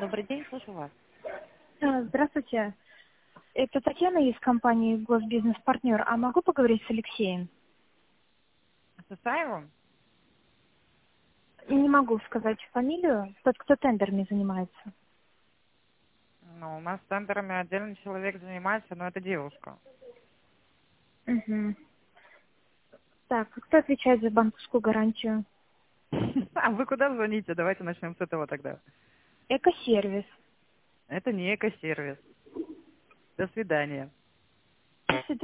Добрый день, слушаю вас. Здравствуйте. Это Татьяна из компании «Госбизнес-партнер». А могу поговорить с Алексеем? С Исаевым? Не могу сказать фамилию. Тот, кто тендерами занимается. Ну, у нас с тендерами отдельный человек занимается, но это девушка. Угу. Так, кто отвечает за банковскую гарантию? А вы куда звоните? Давайте начнем с этого тогда. Экосервис. Это не экосервис. До свидания. До свидания.